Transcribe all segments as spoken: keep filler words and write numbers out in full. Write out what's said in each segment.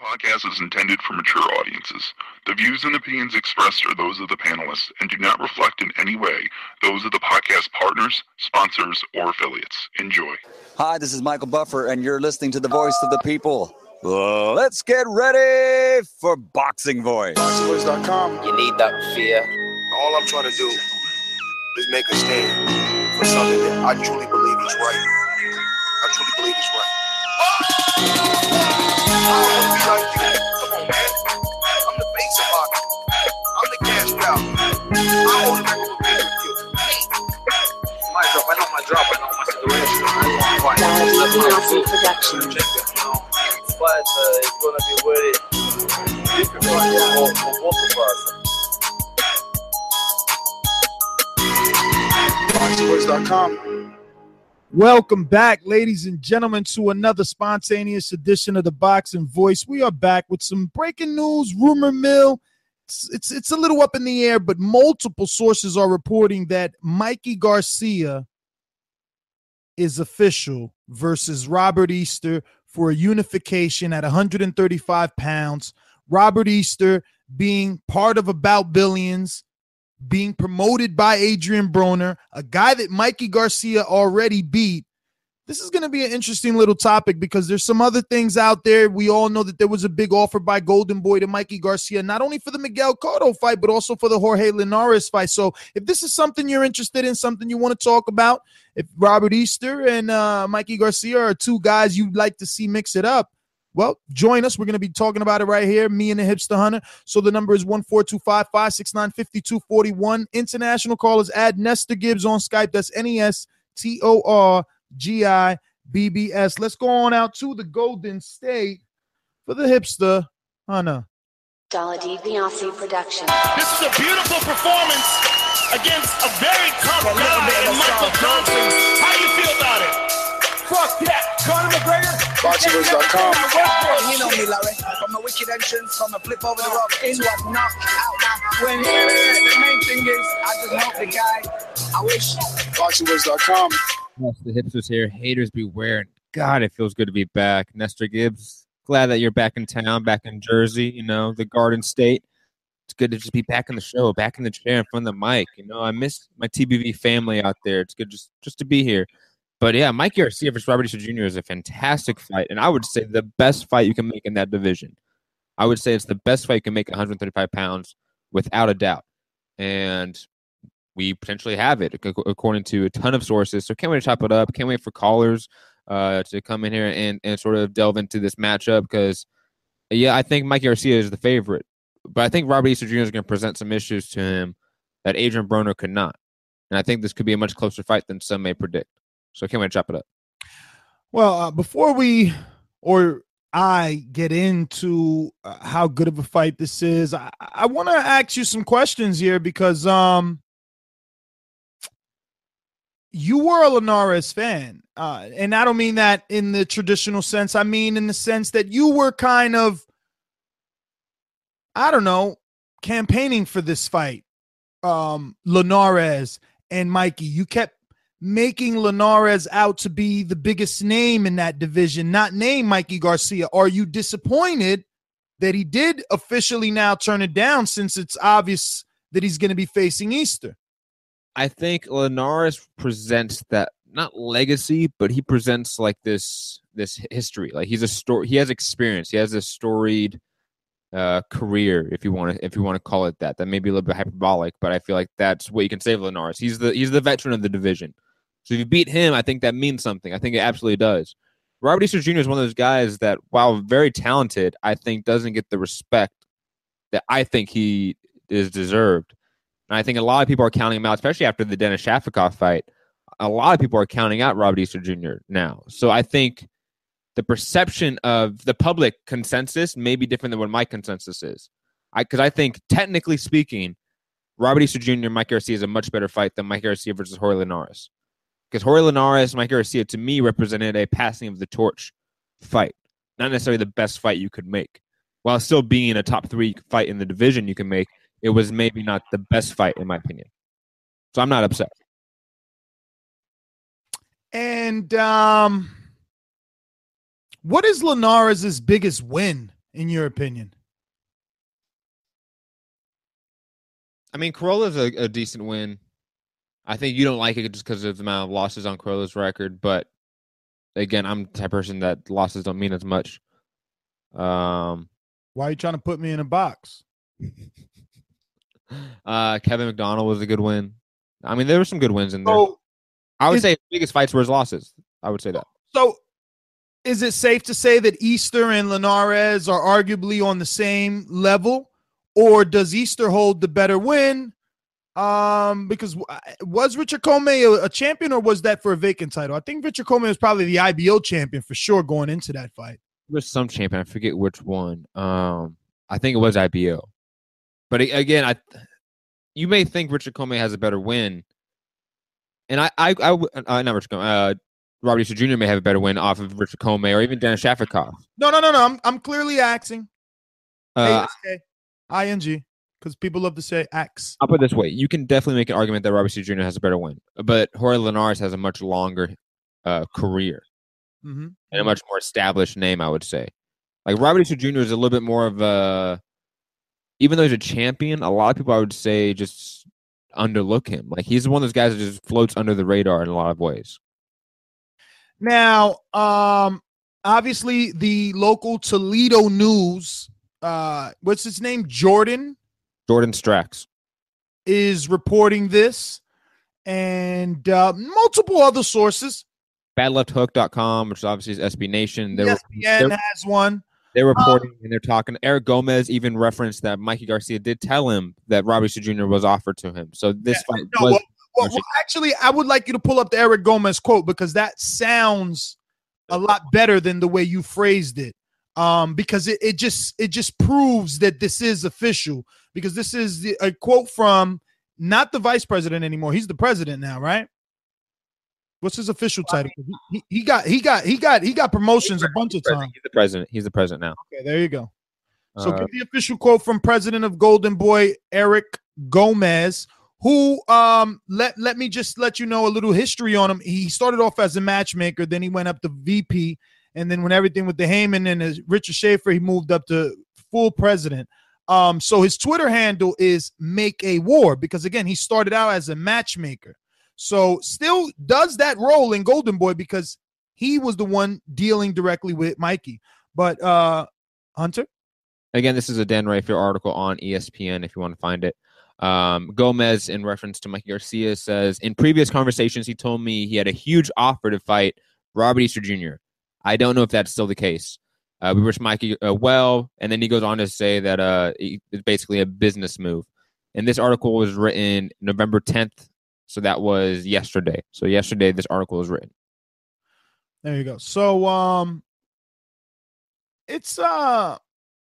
podcast is intended for mature audiences. The views and opinions expressed are those of the panelists and do not reflect in any way those of the podcast partners, sponsors, or affiliates. Enjoy. Hi, this is Michael Buffer, and you're listening to the Voice of the People. Uh, let's get ready for Boxing Voice. Boxing Voice dot com. You need that fear. All I'm trying to do is make a stand for something that I truly believe is right. I truly believe is right. I don't want to be like you. Come on, man. I'm the face of boxing. I'm the cash cow. I hold the record with you. My drop, I know my drop, I know my situation. I want to fight. Production. But uh, it's gonna be very difficult for, for both of us. Boxing Voice dot com. Welcome back, ladies and gentlemen, to another spontaneous edition of the Boxing Voice. We are back with some breaking news, rumor mill. It's, it's, it's a little up in the air, but multiple sources are reporting that Mikey Garcia is official versus Robert Easter for a unification at one hundred thirty-five pounds. Robert Easter being part of About Billions, being promoted by Adrian Broner, a guy that Mikey Garcia already beat. This is going to be an interesting little topic because there's some other things out there. We all know that there was a big offer by Golden Boy to Mikey Garcia, not only for the Miguel Cotto fight, but also for the Jorge Linares fight. So if this is something you're interested in, something you want to talk about, if Robert Easter and uh, Mikey Garcia are two guys you'd like to see mix it up, well, join us. We're going to be talking about it right here, me and the Hipster Hunter. So the number is one four two five, five six nine, five two four one. International callers, add Nestor Gibbs on Skype. That's N E S T O R G I B B S. Let's go on out to the Golden State for the Hipster Hunter. Dala DiBiase Production. This is a beautiful performance against a very tough guy in Michael Johnson. How do you feel about it? Fuck that. Conor McGregor. Boxing Voice dot com. You know me, Larry. From a wicked entrance, from a flip over the rock, in one knock out now. When the main thing is, I just hope the guy. I wish. Boxing Voice dot com. Yes, the Hipsters here. Haters beware. God, it feels good to be back. Nestor Gibbs, glad that you're back in town, back in Jersey, you know, the Garden State. It's good to just be back in the show, back in the chair in front of the mic. You know, I miss my T B V family out there. It's good just, just to be here. But yeah, Mike Garcia versus Robert Easter Junior is a fantastic fight, and I would say the best fight you can make in that division. I would say it's the best fight you can make at one hundred thirty-five pounds, without a doubt. And we potentially have it, according to a ton of sources. So can't wait to chop it up. Can't wait for callers uh, to come in here and, and sort of delve into this matchup because, yeah, I think Mike Garcia is the favorite. But I think Robert Easter Junior is going to present some issues to him that Adrian Broner could not. And I think this could be a much closer fight than some may predict. So I can't wait to chop it up. Well, uh, before we or I get into uh, how good of a fight this is, I, I want to ask you some questions here because um, you were a Linares fan. Uh, and I don't mean that in the traditional sense. I mean in the sense that you were kind of, I don't know, campaigning for this fight. Um, Linares and Mikey, you kept making Linares out to be the biggest name in that division, not name Mikey Garcia. Are you disappointed that he did officially now turn it down since it's obvious that he's going to be facing Easter? I think Linares presents that, not legacy, but he presents like this this history. Like he's a story. He has experience. He has a storied uh, career, if you want to if you want to call it that. That may be a little bit hyperbolic, but I feel like that's what you can say of Linares. He's the he's the veteran of the division. So if you beat him, I think that means something. I think it absolutely does. Robert Easter Junior is one of those guys that, while very talented, I think doesn't get the respect that I think he is deserved. And I think a lot of people are counting him out, especially after the Denis Shafikov fight. A lot of people are counting out Robert Easter Junior now. So I think the perception of the public consensus may be different than what my consensus is. I Because I think, technically speaking, Robert Easter Junior and Mike Garcia is a much better fight than Mike Garcia versus Jorge Linares. Because Jorge Linares, Mike Garcia, to me, represented a passing of the torch fight. Not necessarily the best fight you could make. While still being a top three fight in the division you can make, it was maybe not the best fight, in my opinion. So I'm not upset. And um, what is Linares' biggest win in your opinion? I mean, Corolla's a, a decent win. I think you don't like it just because of the amount of losses on Corolla's record, but again, I'm the type of person that losses don't mean as much. Um, Why are you trying to put me in a box? uh, Kevin McDonald was a good win. I mean, there were some good wins in there. So, I would is- say biggest fights were his losses. I would say that. So, is it safe to say that Easter and Linares are arguably on the same level, or does Easter hold the better win? Um, because was Richard Comey a, a champion, or was that for a vacant title? I think Richard Comey was probably the I B O champion for sure going into that fight. There was some champion. I forget which one. Um, I think it was I B O. But a- again, I you may think Richard Comey has a better win, and I, I, I uh, not Richard Comey. Uh, Robert Easter Junior may have a better win off of Richard Comey or even Dennis Shafikov. No, no, no, no. I'm I'm clearly axing. Uh, A S K, I N G, because people love to say ax. I'll put it this way: you can definitely make an argument that Robert Easter Junior has a better win, but Jorge Linares has a much longer uh, career Mm-hmm. and a much more established name. I would say, like Robert Easter Junior is a little bit more of a, even though he's a champion, a lot of people I would say just underlook him. Like he's one of those guys that just floats under the radar in a lot of ways. Now, um, obviously the local Toledo News, uh, what's his name? Jordan Jordan Strax. is reporting this, and uh, multiple other sources. bad left hook dot com, which obviously is S B Nation. They're, E S P N they're, has one. they're reporting and they're talking. Eric Gomez even referenced that Mikey Garcia did tell him that Robert Easter Junior was offered to him. So this Yeah, fight no, was well, well, well, actually, I would like you to pull up the Eric Gomez quote, because that sounds a lot better than the way you phrased it. Um, because it, it just it just proves that this is official, because this is the, a quote from not the vice president anymore. He's the president now, right? What's his official title? He, he got he got he got he got promotions a bunch of times. He's the president. He's the president now. Okay, there you go. So Uh, give the official quote from president of Golden Boy, Eric Gomez, who um let let me just let you know a little history on him. He started off as a matchmaker, then he went up to V P, and then when everything with the Heyman and his Richard Schaefer, he moved up to full president. Um, so his Twitter handle is Make a War, because again, he started out as a matchmaker. So still does that role in Golden Boy, because he was the one dealing directly with Mikey. But uh Hunter? Again, this is a Dan Rafael article on E S P N if you want to find it. Um, Gomez, in reference to Mikey Garcia, says, in previous conversations, he told me he had a huge offer to fight Robert Easter Junior I don't know if that's still the case. Uh, we wish Mikey uh, well, and then he goes on to say that uh, it's basically a business move. And this article was written November tenth, so that was yesterday. So yesterday, this article was written. There you go. So um, it's uh.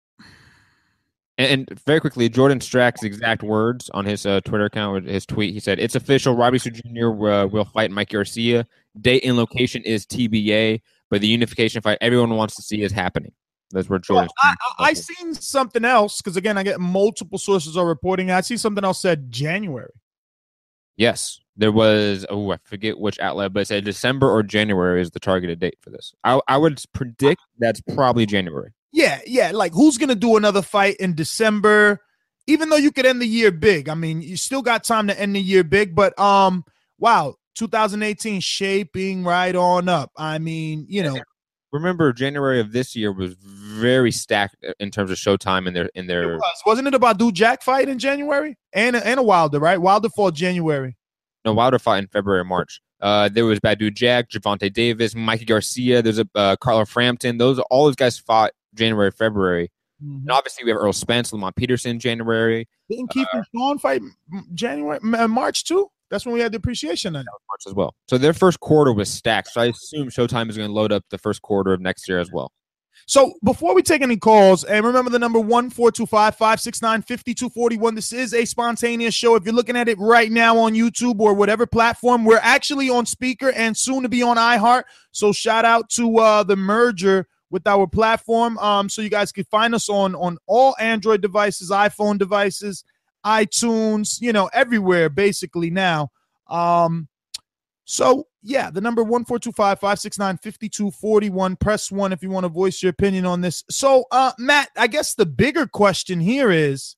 And, and very quickly, Jordan Strack's exact words on his uh, Twitter account, his tweet, he said, it's official, Robert Easter Junior Uh, will fight Mike Garcia. Date and location is T B A, but the unification fight everyone wants to see is happening. That's where Jordan Well, I, I, I seen something else, because again, I get multiple sources are reporting. I see something else said January. Yes, there was, oh, I forget which outlet, but it said December or January is the targeted date for this. I, I would predict that's probably January. Yeah, yeah. Like, who's gonna do another fight in December? Even though you could end the year big, I mean, you still got time to end the year big. But um, wow, two thousand eighteen shaping right on up. I mean, you know, remember January of this year was very stacked in terms of showtime in their in their. it was. Wasn't it about do Jack fight in January and and a Wilder, right? Wilder fought January. No, Wilder fought in February or March. Uh, there was Badu Jack, Javante Davis, Mikey Garcia. There's a uh, Carlo Frampton. Those all those guys fought January, February. Mm-hmm. And obviously we have Earl Spence, Lamont Peterson, January. Didn't Keith uh, and Sean fight January, March too? That's when we had the appreciation night. March as well. So their first quarter was stacked. So I assume Showtime is going to load up the first quarter of next year as well. So before we take any calls, and remember the number one four two five, five six nine, five two four one. This is a spontaneous show. If you're looking at it right now on YouTube or whatever platform, we're actually on speaker and soon to be on iHeart. So shout out to uh, the merger with our platform. Um, so you guys can find us on, on all Android devices, iPhone devices, iTunes, you know, everywhere basically now. Um, so yeah, the number one four two five, five six nine, five two four one. Press one if you want to voice your opinion on this. So, uh, Matt, I guess the bigger question here is,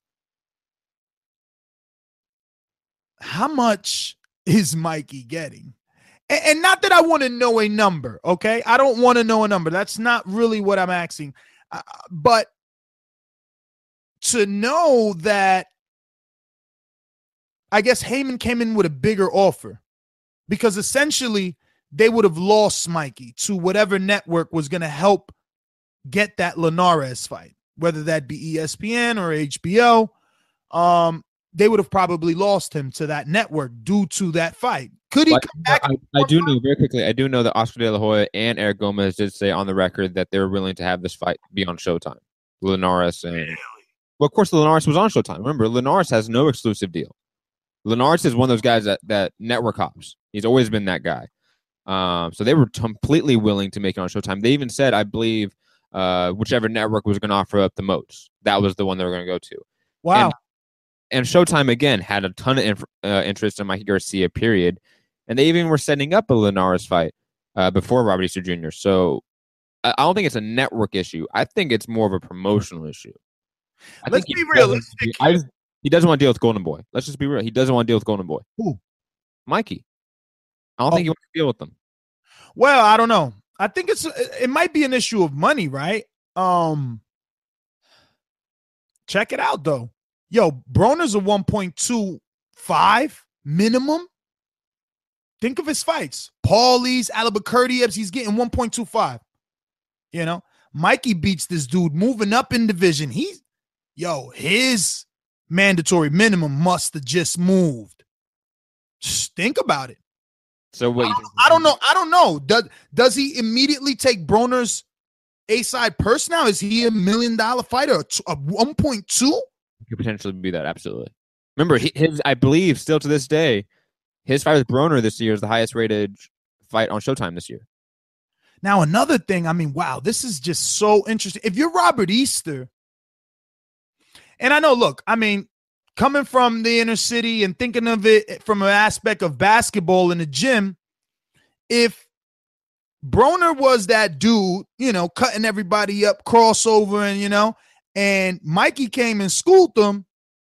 how much is Mikey getting? And, and not that I want to know a number, okay? I don't want to know a number. That's not really what I'm asking. Uh, but to know that, I guess Heyman came in with a bigger offer, because essentially they would have lost Mikey to whatever network was going to help get that Linares fight, whether that be E S P N or H B O. Um, they would have probably lost him to that network due to that fight. Could he But come back? I, I do know very quickly. I do know that Oscar De La Hoya and Eric Gomez did say on the record that they were willing to have this fight be on Showtime. Linares and well, of course, Linares was on Showtime. Remember, Linares has no exclusive deal. Linares is one of those guys that, that network hops. He's always been that guy. Um, so they were completely willing to make it on Showtime. They even said, I believe, uh, whichever network was going to offer up the most, that was the one they were going to go to. Wow. And, and Showtime, again, had a ton of inf- uh, interest in Mikey Garcia, period. And they even were setting up a Linares fight uh, before Robert Easter Junior So I, I don't think it's a network issue. I think it's more of a promotional issue. I Let's think be he realistic. doesn't- I just, he doesn't want to deal with Golden Boy. Let's just be real. He doesn't want to deal with Golden Boy. Who? Mikey. I don't Oh. think he wants to deal with them. Well, I don't know. I think it's it might be an issue of money, right? Um, check it out though. Yo, Broner's a one point two five minimum. Think of his fights. Paulie's, Albuquerque, he's getting one point two five. You know, Mikey beats this dude moving up in division. He's yo, his mandatory minimum must have just moved. Just think about it. So wait, I don't, I don't know. I don't know. Does does he immediately take Broner's A side purse now? Is he a million dollar fighter? A one point two? could potentially be that. Absolutely. Remember, he, his I believe still to this day, his fight with Broner this year is the highest rated fight on Showtime this year. Now, another thing, I mean, wow, this is just so interesting. If you're Robert Easter, and I know, look, I mean, coming from the inner city and thinking of it from an aspect of basketball in the gym, if Broner was that dude, you know, cutting everybody up, crossover, and, you know, and Mikey came and schooled them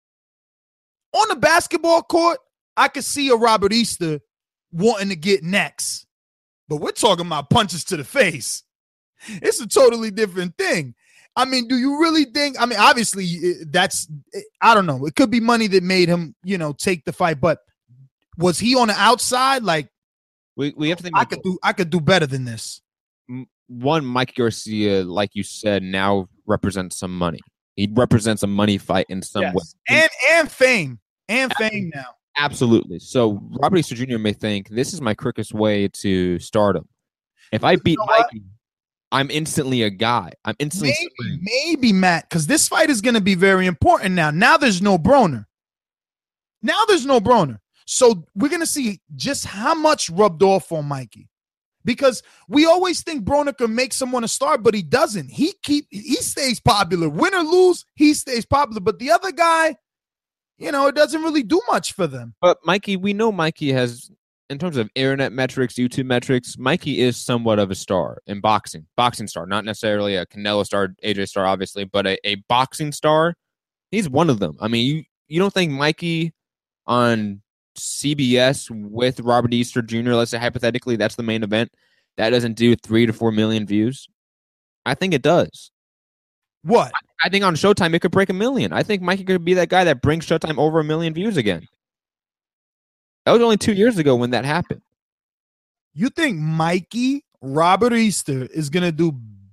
on the basketball court, I could see a Robert Easter wanting to get next. But we're talking about punches to the face. It's a totally different thing. I mean, do you really think, I mean, obviously that's, I don't know. It could be money that made him, you know, take the fight, but was he on the outside? Like, we, we have to think I could do, I could do better than this. One, Mike Garcia, like you said, now represents some money. He represents a money fight in some Yes. way. And, and fame and fame now. Absolutely. So Robert Easter Junior may think this is my quickest way to stardom. If I beat You know what? Mikey, I'm instantly a guy. I'm instantly Maybe, supreme. maybe Matt, because this fight is going to be very important now. Now there's no Broner. Now there's no Broner. So we're going to see just how much rubbed off on Mikey. Because we always think Broner can make someone a star, but he doesn't. He keep he stays popular. Win or lose, he stays popular. But the other guy, you know, it doesn't really do much for them. But Mikey, we know Mikey has, in terms of internet metrics, YouTube metrics, Mikey is somewhat of a star in boxing. Boxing star, not necessarily a Canelo star, A J star, obviously, but a, a boxing star. He's one of them. I mean, you, you don't think Mikey on C B S with Robert Easter Junior, let's say hypothetically, that's the main event, that doesn't do three to four million views? I think it does. What? I think on Showtime, it could break a million. I think Mikey could be that guy that brings Showtime over a million views again. That was only two years ago when that happened. You think Mikey Robert Easter is going to do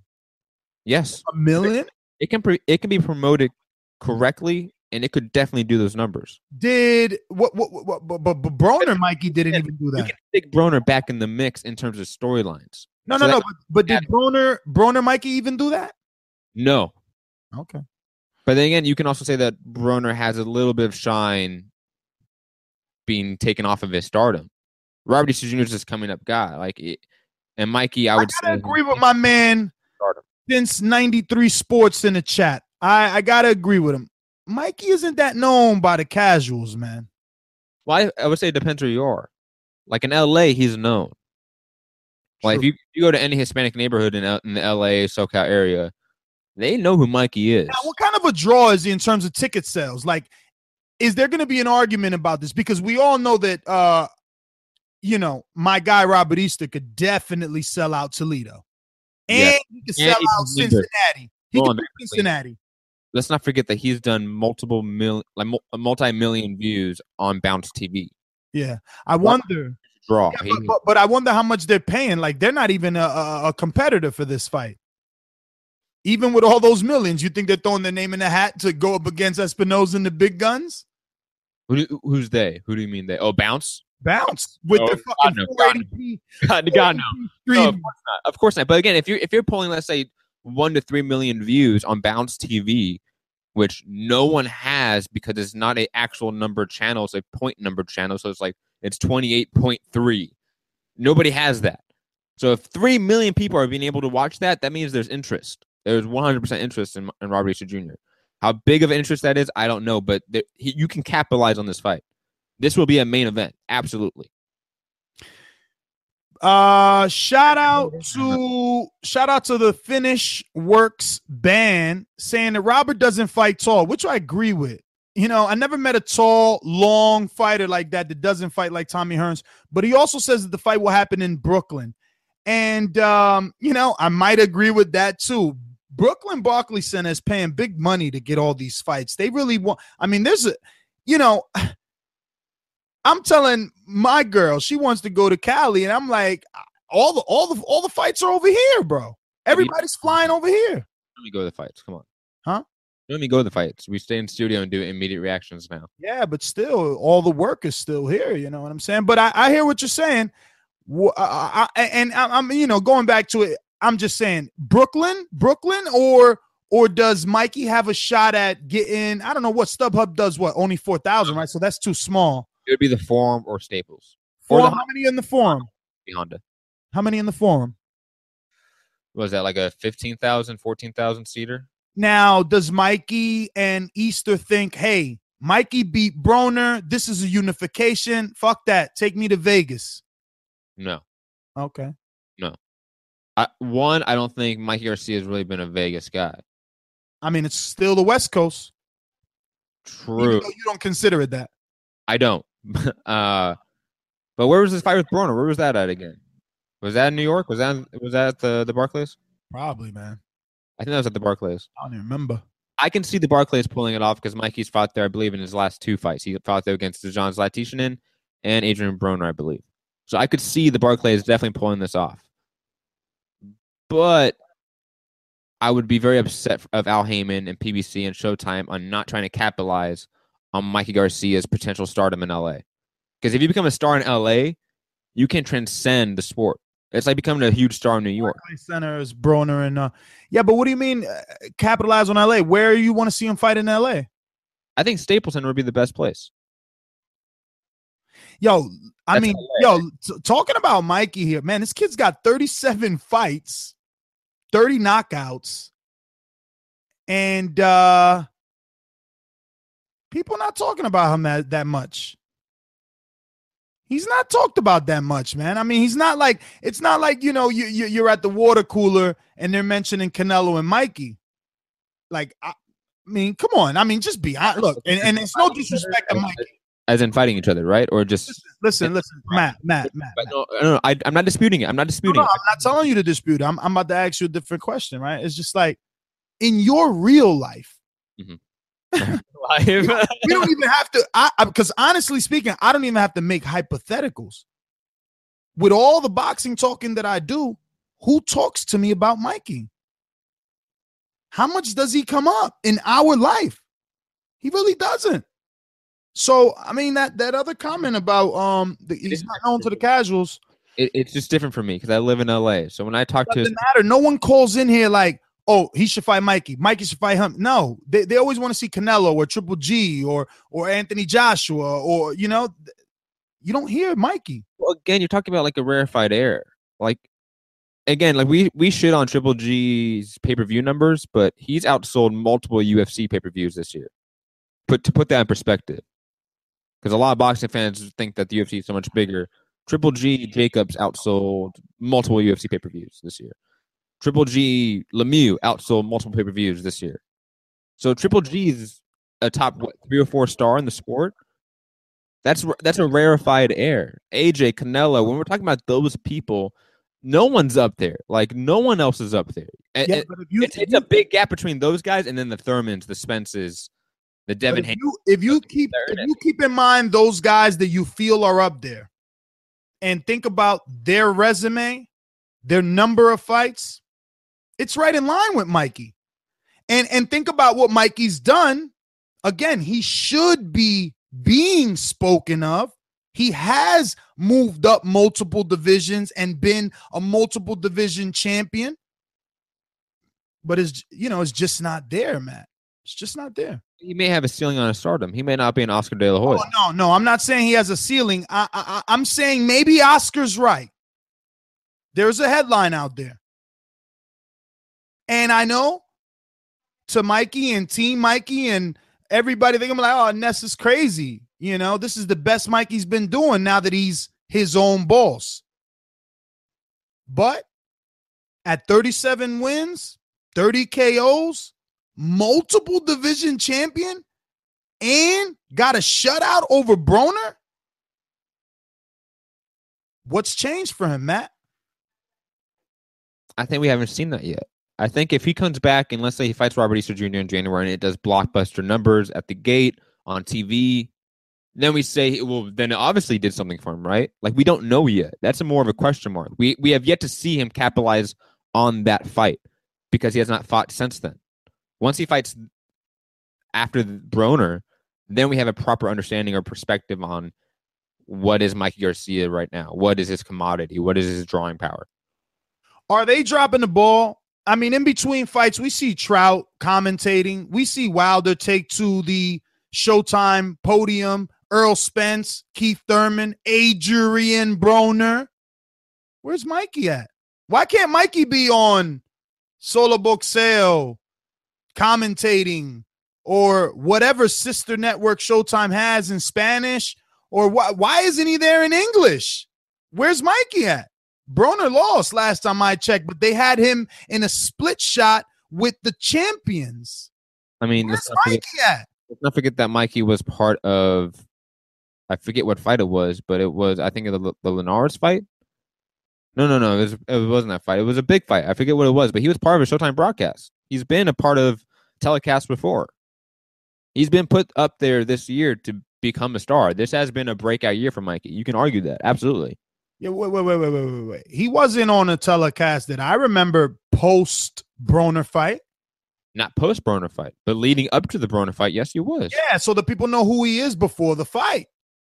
Yes. a million? It can pre- it can be promoted correctly, and it could definitely do those numbers. Did what? What? What? But, but, but Broner Mikey didn't even do You that. can stick Broner back in the mix in terms of storylines. No, So no, no. that- But, but did Broner Broner Mikey even do that? No. Okay. But then again, you can also say that Broner has a little bit of shine being taken off of his stardom. Robert Easter Junior is this coming up guy. Like, it, and Mikey, I I would gotta say. agree with my man Stardom. since ninety-three Sports in the chat. I, I gotta agree with him. Mikey isn't that known by the casuals, man. Well, I, I would say it depends where you are. Like in L A, he's known. Like if True. you, you go to any Hispanic neighborhood in, L- in the L A, SoCal area, they know who Mikey is. Now, what kind of a draw is he in terms of ticket sales? Like, is there going to be an argument about this? Because we all know that, uh, you know, my guy Robert Easter could definitely sell out Toledo. And Yeah. he could And sell he out can leave it. Cincinnati. He Go could on, do man. Cincinnati. Let's not forget that he's done multiple mil, like mul- multi-million views on Bounce T V. Yeah. I wonder. Draw. Yeah, He- but, but, but I wonder how much they're paying. Like, they're not even a, a, a competitor for this fight. Even with all those millions, you think they're throwing their name in the hat to go up against Espinoza and the big guns? who do, who's they? Who do you mean they? Oh, Bounce? Bounce with Oh, the God, fucking no, four eighty p. God, God no. stream. No, of course not. Of course not. But again, if you're if you're pulling, let's say, one to three million views on Bounce T V, which no one has because it's not an actual number channel, it's a point number channel. So it's like it's twenty-eight point three. Nobody has that. So if three million people are being able to watch that, that means there's interest. There's one hundred percent interest in, in Robert Easter Junior How big of an interest that is, I don't know, but there, he, you can capitalize on this fight. This will be a main event. Absolutely. Uh, shout out to shout out to the Finish Works band saying that Robert doesn't fight tall, which I agree with. You know, I never met a tall, long fighter like that that doesn't fight like Tommy Hearns. But he also says that the fight will happen in Brooklyn, and um, you know, I might agree with that too. Brooklyn Barclays Center is paying big money to get all these fights. They really want. I mean, there's a, you know. I'm telling my girl she wants to go to Cali, and I'm like, all the all the all the fights are over here, bro. Everybody's flying over here. Let me go to the fights. Come on. Huh? Let me go to the fights. We stay in studio and do immediate reactions now. Yeah, but still, all the work is still here. You know what I'm saying? But I, I hear what you're saying. Wh- I, I, and I, I'm, you know, going back to it. I'm just saying, Brooklyn, Brooklyn, or or does Mikey have a shot at getting? I don't know what StubHub does. What only four thousand, right? So that's too small. It would be the Forum or Staples. Forum, or the how many in the Forum? Honda. How many in the Forum? Was that like a fifteen thousand, fourteen thousand seater? Now, does Mikey and Easter think, hey, Mikey beat Broner. This is a unification. Fuck that. Take me to Vegas. No. Okay. No. I, one, I don't think Mikey Garcia has really been a Vegas guy. I mean, it's still the West Coast. True. Even though you don't consider it that. I don't. uh, but where was this fight with Broner? Where was that at again? Was that in New York? Was that was that at the, the Barclays? Probably, man. I think that was at the Barclays. I don't even remember. I can see the Barclays pulling it off because Mikey's fought there, I believe, in his last two fights. He fought there against Dejan Zlaticanin and Adrian Broner, I believe. So I could see the Barclays definitely pulling this off. But I would be very upset of Al Heyman and P B C and Showtime on not trying to capitalize on Mikey Garcia's potential stardom in L A. Because if you become a star in L A, you can transcend the sport. It's like becoming a huge star in New York. Barclays Center is Broner and uh, yeah, but what do you mean uh, capitalize on L A? Where you want to see him fight in L A? I think Staples Center would be the best place. Yo, I That's mean, L A. yo, t- talking about Mikey here, man, this kid's got thirty-seven fights, thirty knockouts, and uh people not talking about him that, that much. He's not talked about that much, man. I mean, he's not like, it's not like, you know, you, you, you're at the water cooler and they're mentioning Canelo and Mikey. Like, I, I mean, come on. I mean, just be honest. Look, and, and it's no disrespect to Mikey. As in fighting each other, right? Or just... Listen, listen, Matt, Matt, Matt. But no, no, no I, I'm not disputing it. I'm not No, disputing no, it. I'm not telling you to dispute it. I'm, I'm about to ask you a different question, right? It's just like, in your real life, Live. we don't even have to, I, because honestly speaking, I don't even have to make hypotheticals. With all the boxing talking that I do, who talks to me about Mikey? How much does he come up in our life? He really doesn't. So, I mean, that that other comment about um, the, he's not known to the casuals. It, it's just different for me because I live in L A. So when I talk to Doesn't matter. No one calls in here like, oh, he should fight Mikey. Mikey should fight him. No, they, they always want to see Canelo or Triple G or or Anthony Joshua or, you know, you don't hear Mikey. Well, again, you're talking about like a rarefied air. Like, again, like we we shit on Triple G's pay per view numbers, but he's outsold multiple U F C pay per views this year. Put to put that in perspective, because a lot of boxing fans think that the U F C is so much bigger. Triple G Jacobs outsold multiple U F C pay-per-views this year. Triple G Lemieux outsold multiple pay-per-views this year. So Triple G is a top what, three or four star in the sport. That's that's a rarefied air. A J, Canelo, when we're talking about those people, no one's up there. Like, no one else is up there. Yeah, It- but if you, it's, it's a big gap between those guys and then the Thurmans, the Spences, the but Devin if Haney. you if you keep They're if in you keep in mind those guys that you feel are up there, and think about their resume, their number of fights, it's right in line with Mikey. And and think about what Mikey's done. Again, he should be being spoken of. He has moved up multiple divisions and been a multiple division champion. But it's, you know, it's just not there, Matt. It's just not there. He may have a ceiling on his stardom. He may not be an Oscar De La Hoya. Oh, no, no, I'm not saying he has a ceiling. I, I, I'm saying maybe Oscar's right. There's a headline out there. And I know to Mikey and Team Mikey and everybody, they're gonna be like, oh, Ness is crazy. You know, this is the best Mikey's been doing now that he's his own boss. But at thirty-seven wins, thirty K Os, multiple division champion, and got a shutout over Broner, what's changed for him, Matt? I think we haven't seen that yet. I think if he comes back and let's say he fights Robert Easter Junior in January and it does blockbuster numbers at the gate on T V, then we say, well, then it obviously did something for him, right? Like, we don't know yet. That's a more of a question mark. We we have yet to see him capitalize on that fight because he has not fought since then. Once he fights after Broner, then we have a proper understanding or perspective on what is Mikey Garcia right now. What is his commodity? What is his drawing power? Are they dropping the ball? I mean, in between fights, we see Trout commentating. We see Wilder take to the Showtime podium. Earl Spence, Keith Thurman, Adrian Broner. Where's Mikey at? Why can't Mikey be on Solo Boxeo commentating or whatever sister network Showtime has in Spanish? Or why, why isn't he there in English? Where's Mikey at? Broner lost last time I checked, but they had him in a split shot with the champions. I mean, Where's let's not, forget, Mikey at? let's not forget that Mikey was part of, I forget what fight it was, but it was, I think, the, the Linares fight. No, no, no, it, was, it wasn't that fight. It was a big fight. I forget what it was, but he was part of a Showtime broadcast. He's been a part of telecasts before. He's been put up there this year to become a star. This has been a breakout year for Mikey. You can argue that. Absolutely. Yeah, wait, wait, wait, wait, wait, wait, wait. He wasn't on a telecast that I remember post Broner fight. Not post Broner fight, but leading up to the Broner fight, yes, he was. Yeah, so the people know who he is before the fight.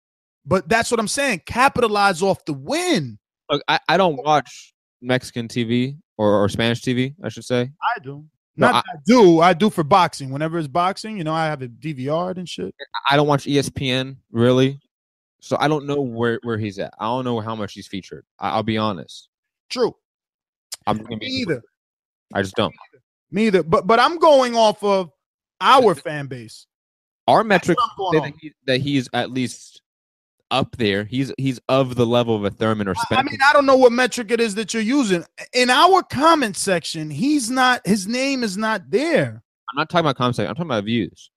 But that's what I'm saying. Capitalize off the win. Look, I, I don't watch Mexican T V or, or Spanish T V, I should say. I do. No, Not I, I do. I do for boxing. Whenever it's boxing, you know, I have a D V R and shit. I don't watch E S P N, really. So I don't know where, where he's at. I don't know how much he's featured. I, I'll be honest. True. I'm just gonna be Me either. I just don't. Me either. But but I'm going off of our fan base. Our metrics I'm going say on. that, he, that he's at least up there. He's he's of the level of a Thurman or I Spence. mean, I don't know what metric it is that you're using. In our comment section, he's not, his name is not there. I'm not talking about concept. I'm talking about views.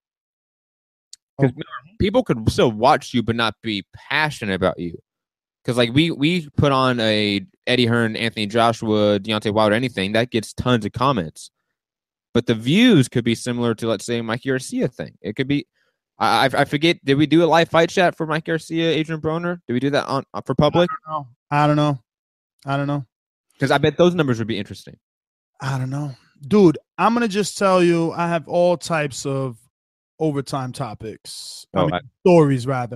'Cause Okay. people could still watch you, but not be passionate about you. Because like we we put on a Eddie Hearn, Anthony Joshua, Deontay Wilder, anything that gets tons of comments. But the views could be similar to, let's say, Mike Garcia thing. It could be. I I forget. Did we do a live fight chat for Mike Garcia, Adrian Broner? Did we do that on for public? I don't know. I don't know. I don't know. Because I bet those numbers would be interesting. I don't know. Dude, I'm going to just tell you, I have all types of overtime topics. I Oh, mean, I- stories, rather.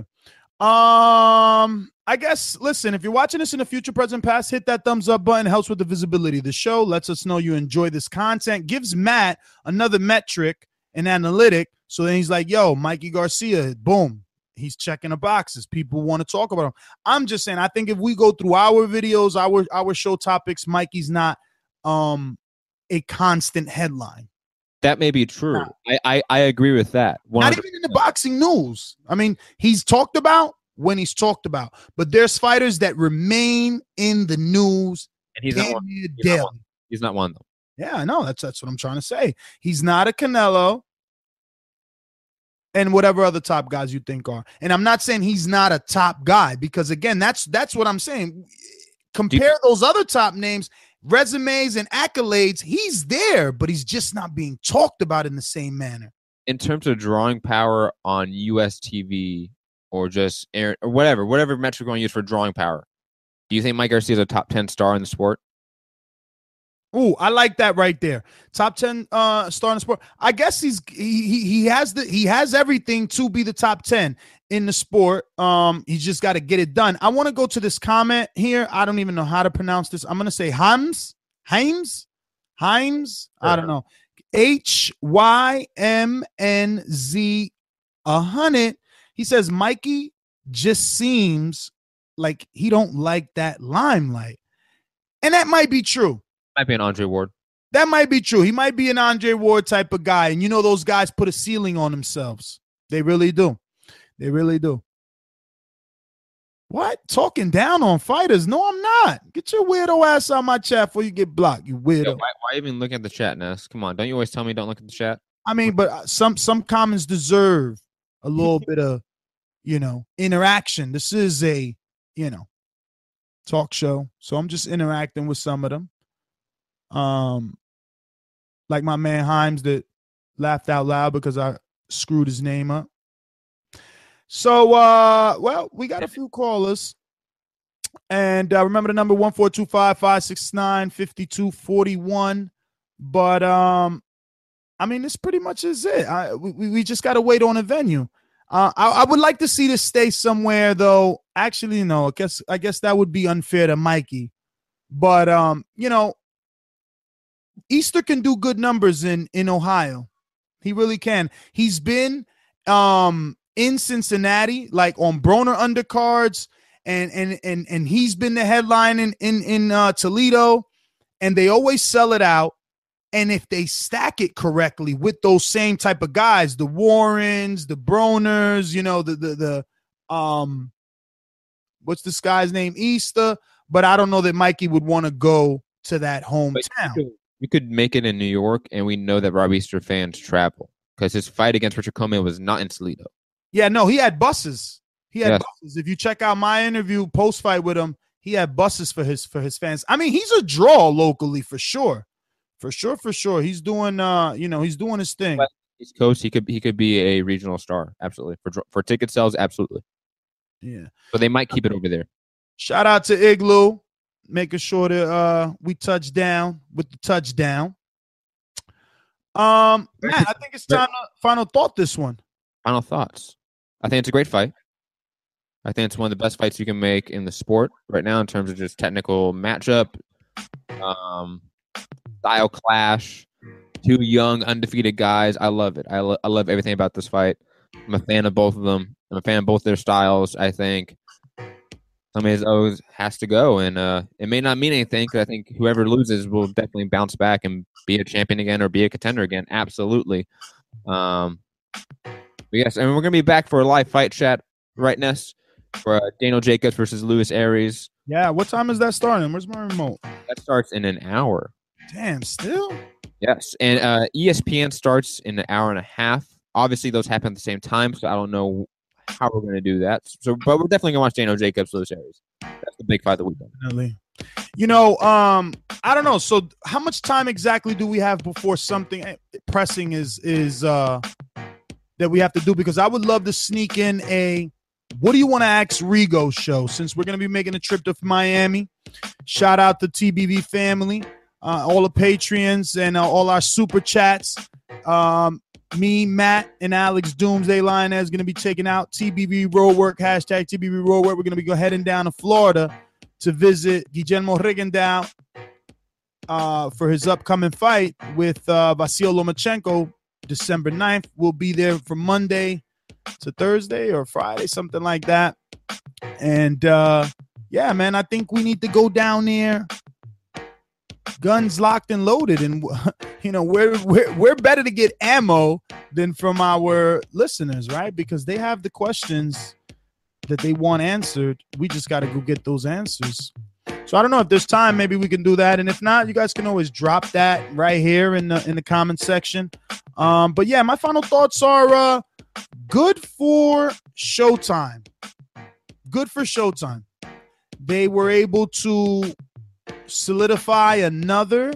Um, I guess, listen, if you're watching this in the future, present, past, hit that thumbs up button. It helps with the visibility of the show. Lets us know you enjoy this content. Gives Matt another metric and analytic. So then he's like, yo, Mikey Garcia, boom. He's checking the boxes. People want to talk about him. I'm just saying, I think if we go through our videos, our our show topics, Mikey's not um a constant headline. That may be true. I, I, I agree with that. Not even in the boxing news. I mean, he's talked about, when he's talked about. But there's fighters that remain in the news. And he's not damn one. near He's not daily. one. He's not one, though. Yeah, I know. That's that's what I'm trying to say. He's not a Canelo and whatever other top guys you think are. And I'm not saying he's not a top guy because, again, that's that's what I'm saying. Compare you- those other top names, resumes and accolades. He's there, but he's just not being talked about in the same manner. In terms of drawing power on U S T V or just air, or whatever, whatever metric we're going to use for drawing power, do you think Mike Garcia is a top ten star in the sport? Ooh, I like that right there. Top ten uh star in the sport. I guess he's he he, he has the he has everything to be the top ten in the sport. Um, he's just got to get it done. I want to go to this comment here. I don't even know how to pronounce this. I'm gonna say Himes, Himes, Himes. I don't know. H Y M N Z a hundred. He says Mikey just seems like he don't like that limelight, and that might be true. Might be an Andre Ward. That might be true. He might be an Andre Ward type of guy. And you know, those guys put a ceiling on themselves. They really do. They really do. What? Talking down on fighters? No, I'm not. Get your weirdo ass out my chat before you get blocked, you weirdo. Yo, why, why even look at the chat, Ness? Come on. Don't you always tell me don't look at the chat? I mean, but some some comments deserve a little bit of, you know, interaction. This is a, you know, talk show. So I'm just interacting with some of them. Um, like my man Himes that laughed out loud because I screwed his name up. So, uh, well, we got a few callers. And uh, remember the number one four two five, five six nine, five two four one. But, um, I mean, this pretty much is it. I, we, we just got to wait on a venue. Uh, I, I would like to see this stay somewhere, though. Actually, no, I guess, I guess that would be unfair to Mikey. But, um, you know, Easter can do good numbers in, in Ohio. He really can. He's been um, in Cincinnati, like on Broner undercards, and and and and he's been the headline in in, in uh, Toledo, and they always sell it out. And if they stack it correctly with those same type of guys, the Warrens, the Broners, you know, the the the um, what's this guy's name? Easter. But I don't know that Mikey would want to go to that hometown. You could make it in New York, and we know that Rob Easter fans travel because his fight against Richard Coleman was not in Toledo. Yeah, no, he had buses. He had Yes. buses. If you check out my interview post fight with him, he had buses for his for his fans. I mean, he's a draw locally for sure, for sure, for sure. He's doing, uh, you know, he's doing his thing. But East Coast, he could he could be a regional star, absolutely for dr- for ticket sales, absolutely. Yeah. But they might keep it over there. Shout out to Igloo, making sure that uh we touch down with the touchdown. Um, Matt, I think it's time to final thought this one. Final thoughts. I think it's a great fight. I think it's one of the best fights you can make in the sport right now in terms of just technical matchup, um, style clash, two young undefeated guys. I love it. I, lo- I love everything about this fight. I'm a fan of both of them. I'm a fan of both their styles. I think somebody has always has to go, and uh, it may not mean anything because I think whoever loses will definitely bounce back and be a champion again or be a contender again. Absolutely. Um, but yes, and we're gonna be back for a live fight chat, right, Ness? For uh, Daniel Jacobs versus Luis Aries. Yeah, what time is that starting? Where's my remote? That starts in an hour. Damn, still? Yes, and uh, E S P N starts in an hour and a half. Obviously, those happen at the same time, so I don't know how we're going to do that. So, but we're definitely going to watch Daniel Jacobs, Luis Aries. That's the big fight of the weekend. Definitely. You know, um, I don't know. So, how much time exactly do we have before something pressing is is uh, that we have to do? Because I would love to sneak in a "What do you want to ask Rigo" show since we're going to be making a trip to Miami. Shout out to T B V family, uh, all the Patreons, and uh, all our super chats. Um, me, Matt, and Alex Doomsday Lioness is going to be checking out T B V Roadwork, hashtag T B V Roadwork. We're going to be go heading down to Florida to visit Guillermo Rigondeaux uh, for his upcoming fight with uh, Vasil Lomachenko December ninth. We'll be there from Monday to Thursday or Friday, something like that. And, uh, yeah, man, I think we need to go down there, guns locked and loaded. And, you know, we're, we're, we're better to get ammo than from our listeners, right? Because they have the questions that they want answered. We just got to go get those answers. So I don't know if there's time, maybe we can do that. And if not, you guys can always drop that right here in the in the comment section. Um, but yeah, my final thoughts are uh, good for Showtime. Good for Showtime. They were able to solidify another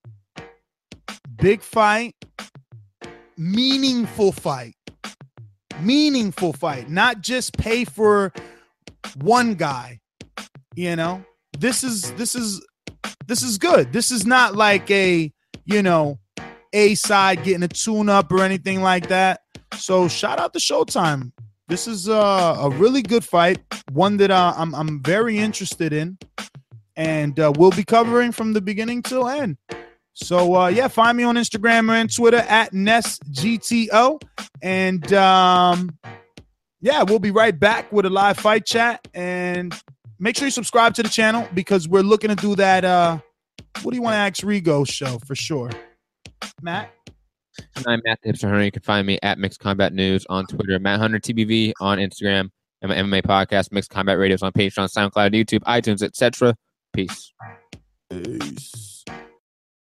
big fight, meaningful fight, meaningful fight, not just pay for one guy, you know. This is this is this is good. This is not like a, you know, A side getting a tune up or anything like that. So shout out to Showtime. This is uh, a really good fight, one that uh, I'm I'm very interested in, and uh, we'll be covering from the beginning till end. So uh, yeah, find me on Instagram and Twitter at Ness G T O, and um, yeah, we'll be right back with a live fight chat. And make sure you subscribe to the channel because we're looking to do that. Uh, what do you want to ask Rigo show for sure, Matt? And I'm Matt the Hipster Hunter. You can find me at Mixed Combat News on Twitter, Matt Hunter T B V on Instagram, and my M M A podcast, Mixed Combat Radios on Patreon, SoundCloud, YouTube, iTunes, et cetera. Peace. Peace.